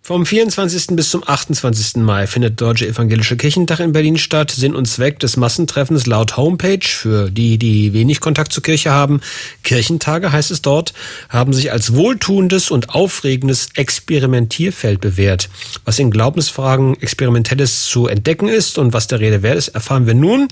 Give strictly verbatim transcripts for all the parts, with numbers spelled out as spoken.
Vom vierundzwanzigsten bis zum achtundzwanzigsten Mai findet der Deutsche Evangelische Kirchentag in Berlin statt. Sinn und Zweck des Massentreffens laut Homepage, für die, die wenig Kontakt zur Kirche haben, Kirchentage heißt es dort, haben sich als wohltuendes und aufregendes Experimentierfeld bewährt. Was in Glaubensfragen Experimentelles zu entdecken ist und was der Rede wert ist, erfahren wir nun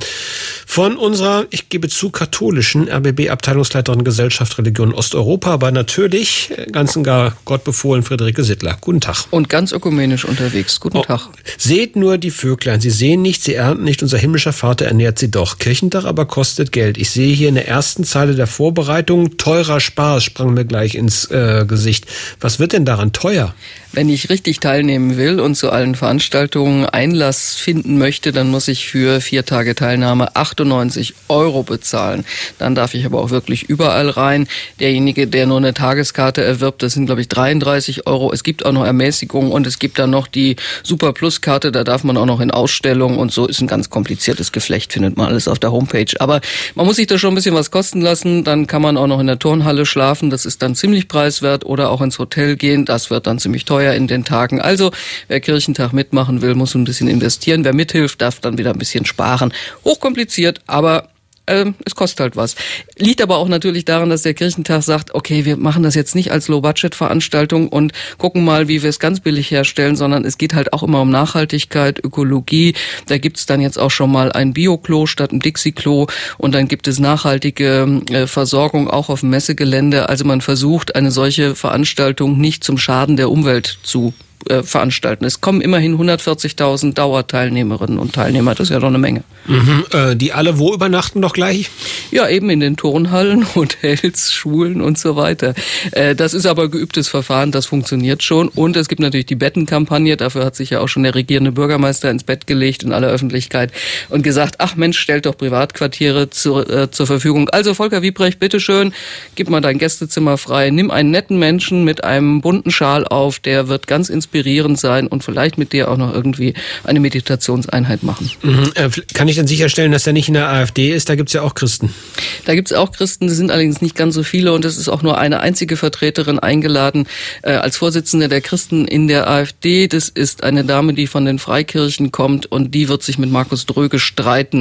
von unserer, ich gebe zu, katholischen R B B-Abteilungsleiterin Gesellschaft Religion Osteuropa, aber natürlich ganz und gar gottbefohlen Friederike Sittler. Guten Tag. Und ganz ökumenisch unterwegs. Guten oh, Tag. Seht nur die Vöglein. Sie sehen nicht, sie ernten nicht. Unser himmlischer Vater ernährt sie doch. Kirchentag aber kostet Geld. Ich sehe hier in der ersten Zeile der Vorbereitung, teurer Spaß sprang mir gleich ins äh, Gesicht. Was wird denn daran teuer? Wenn ich richtig teilnehmen will und zu allen Veranstaltungen Einlass finden möchte, dann muss ich für vier Tage Teilnahme achtundneunzig Euro bezahlen. Dann darf ich aber auch wirklich überall rein. Derjenige, der nur eine Tageskarte erwirbt, das sind, glaube ich, dreiunddreißig Euro. Es gibt auch noch Ermäßigungen und es gibt dann noch die Super Plus Karte, da darf man auch noch in Ausstellungen und so. Ist ein ganz kompliziertes Geflecht, findet man alles auf der Homepage. Aber man muss sich da schon ein bisschen was kosten lassen. Dann kann man auch noch in der Turnhalle schlafen, das ist dann ziemlich preiswert, oder auch ins Hotel gehen, das wird dann ziemlich teuer in den Tagen. Also, wer Kirchentag mitmachen will, muss ein bisschen investieren. Wer mithilft, darf dann wieder ein bisschen sparen. Hochkompliziert, aber äh, es kostet halt was. Liegt aber auch natürlich daran, dass der Kirchentag sagt, okay, wir machen das jetzt nicht als Low-Budget-Veranstaltung und gucken mal, wie wir es ganz billig herstellen, sondern es geht halt auch immer um Nachhaltigkeit, Ökologie. Da gibt's dann jetzt auch schon mal ein Bio-Klo statt ein Dixie-Klo und dann gibt es nachhaltige äh, Versorgung auch auf dem Messegelände. Also man versucht, eine solche Veranstaltung nicht zum Schaden der Umwelt zu äh, veranstalten. Es kommen immerhin hundertvierzigtausend Dauerteilnehmerinnen und Teilnehmer. Das ist ja doch eine Menge. Mhm, äh, die alle wo übernachten doch gleich? Ja, eben in den Turnhallen, Hotels, Schulen und so weiter. Äh, das ist aber geübtes Verfahren, das funktioniert schon. Und es gibt natürlich die Bettenkampagne. Dafür hat sich ja auch schon der regierende Bürgermeister ins Bett gelegt in aller Öffentlichkeit und gesagt, ach Mensch, stellt doch Privatquartiere zu, äh, zur Verfügung. Also Volker Wiebrecht, bitteschön, gib mal dein Gästezimmer frei. Nimm einen netten Menschen mit einem bunten Schal auf, der wird ganz inspirierend sein und vielleicht mit dir auch noch irgendwie eine Meditationseinheit machen. Mhm. Äh, kann ich dann sicherstellen, dass er nicht in der AfD ist? Da gibt's ja auch Christen. Da gibt's auch Christen, die sind allerdings nicht ganz so viele und es ist auch nur eine einzige Vertreterin eingeladen äh, als Vorsitzende der Christen in der AfD. Das ist eine Dame, die von den Freikirchen kommt und die wird sich mit Markus Dröge streiten.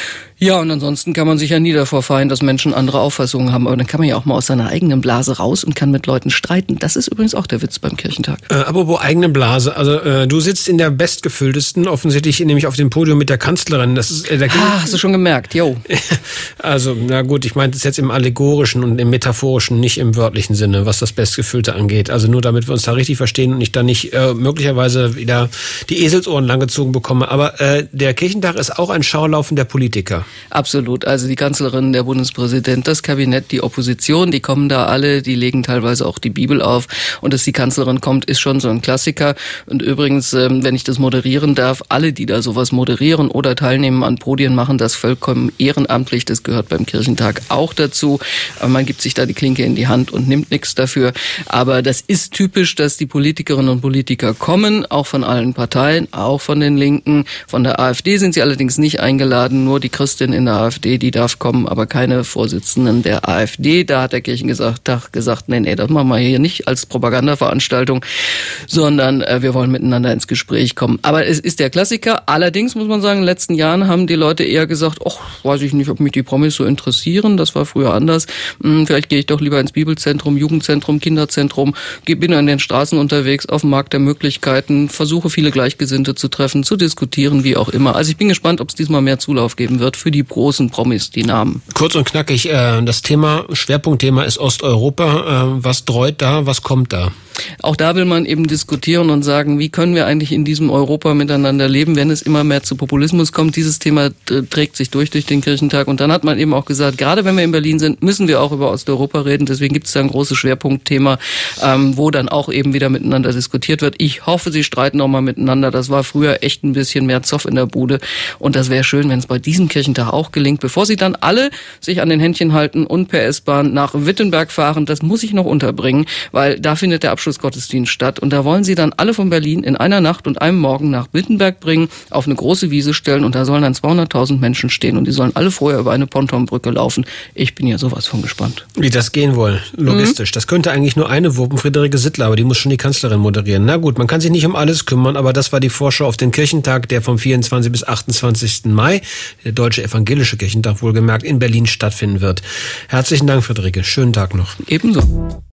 Ja, und ansonsten kann man sich ja nie davor feien, dass Menschen andere Auffassungen haben. Aber dann kann man ja auch mal aus seiner eigenen Blase raus und kann mit Leuten streiten. Das ist übrigens auch der Witz beim Kirchentag. Äh, apropos eigene Blase. Also äh, du sitzt in der bestgefülltesten, offensichtlich nämlich auf dem Podium mit der Kanzlerin. Das ist, äh, da ah, hast du schon gemerkt, jo. Also, na gut, ich meinte es jetzt im allegorischen und im metaphorischen, nicht im wörtlichen Sinne, was das Bestgefüllte angeht. Also nur damit wir uns da richtig verstehen und ich dann nicht äh, möglicherweise wieder die Eselsohren langgezogen bekomme. Aber äh, der Kirchentag ist auch ein Schaulaufen der Politiker. Absolut. Also die Kanzlerin, der Bundespräsident, das Kabinett, die Opposition, die kommen da alle, die legen teilweise auch die Bibel auf. Und dass die Kanzlerin kommt, ist schon so ein Klassiker. Und übrigens, wenn ich das moderieren darf, alle, die da sowas moderieren oder teilnehmen an Podien, machen das vollkommen ehrenamtlich. Das gehört beim Kirchentag auch dazu. Aber man gibt sich da die Klinke in die Hand und nimmt nichts dafür. Aber das ist typisch, dass die Politikerinnen und Politiker kommen, auch von allen Parteien, auch von den Linken. Von der AfD sind sie allerdings nicht eingeladen, nur die Christen in der AfD, die darf kommen, aber keine Vorsitzenden der AfD. Da hat der Kirchentag gesagt, nee, nee, das machen wir hier nicht als Propagandaveranstaltung, sondern äh, wir wollen miteinander ins Gespräch kommen. Aber es ist der Klassiker. Allerdings muss man sagen, in den letzten Jahren haben die Leute eher gesagt, ach, weiß ich nicht, ob mich die Promis so interessieren. Das war früher anders. Hm, vielleicht gehe ich doch lieber ins Bibelzentrum, Jugendzentrum, Kinderzentrum, bin an den Straßen unterwegs, auf dem Markt der Möglichkeiten, versuche viele Gleichgesinnte zu treffen, zu diskutieren, wie auch immer. Also ich bin gespannt, ob es diesmal mehr Zulauf geben wird für die großen Promis, die Namen. Kurz und knackig, äh, das Thema, Schwerpunktthema ist Osteuropa. Äh, was dreut da, was kommt da? Auch da will man eben diskutieren und sagen, wie können wir eigentlich in diesem Europa miteinander leben, wenn es immer mehr zu Populismus kommt. Dieses Thema trägt sich durch durch den Kirchentag. Und dann hat man eben auch gesagt, gerade wenn wir in Berlin sind, müssen wir auch über Osteuropa reden. Deswegen gibt es da ein großes Schwerpunktthema, ähm, wo dann auch eben wieder miteinander diskutiert wird. Ich hoffe, sie streiten auch mal miteinander. Das war früher echt ein bisschen mehr Zoff in der Bude. Und das wäre schön, wenn es bei diesem Kirchentag auch gelingt, bevor sie dann alle sich an den Händchen halten und per S-Bahn nach Wittenberg fahren. Das muss ich noch unterbringen, weil da findet der Abschluss Abschlussgottesdienst statt. Und da wollen sie dann alle von Berlin in einer Nacht und einem Morgen nach Wittenberg bringen, auf eine große Wiese stellen und da sollen dann zweihunderttausend Menschen stehen und die sollen alle vorher über eine Pontonbrücke laufen. Ich bin ja sowas von gespannt. Wie das gehen wohl, logistisch. Mhm. Das könnte eigentlich nur eine wuppen, Friederike Sittler, aber die muss schon die Kanzlerin moderieren. Na gut, man kann sich nicht um alles kümmern, aber das war die Vorschau auf den Kirchentag, der vom vierundzwanzigsten bis achtundzwanzigsten Mai, der Deutsche Evangelische Kirchentag wohlgemerkt, in Berlin stattfinden wird. Herzlichen Dank, Friederike. Schönen Tag noch. Ebenso.